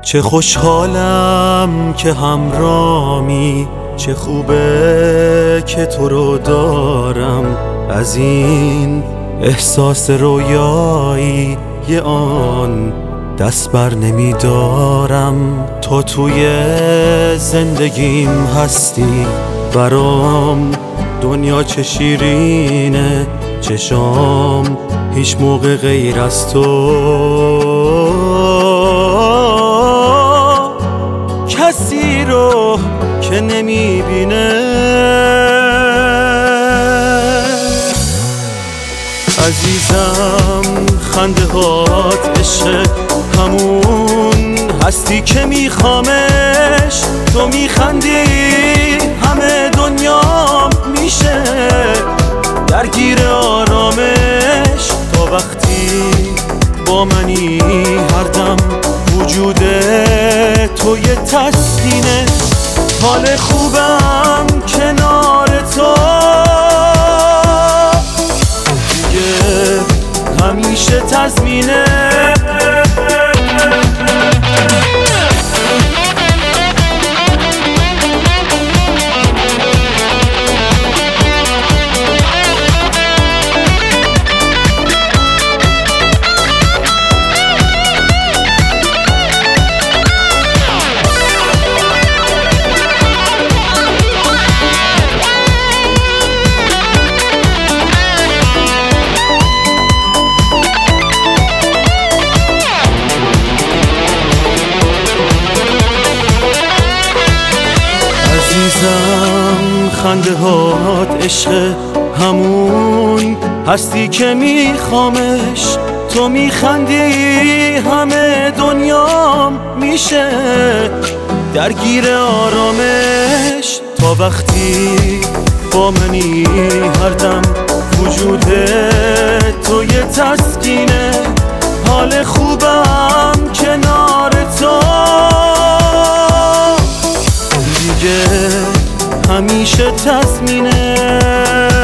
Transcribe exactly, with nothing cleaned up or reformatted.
چه خوشحالم که همرامی، چه خوبه که تو رو دارم. از این احساس رویایی یه آن دست بر نمی دارم. تو توی زندگیم هستی، برام دنیا چه شیرینه. چشام هیچ موقع غیر از تو کسی رو که نمی بینه. عزیزم خنده هات عشق، همون هستی که میخوامش. تو میخندی همه دنیام میشه درگیر آرامش. تا وقتی با منی هر دم وجود تو یه تسکینه. حال خوبم کنار تو دیگه همیشه تضمینه. خنده هات عشق، همون هستی که میخوامش. تو میخندی همه دنیام میشه درگیر آرامش. تا وقتی با منی هر دم وجود تو یه تسکینه. حال خوبم کنار تو دیگه همیشه تضمینه.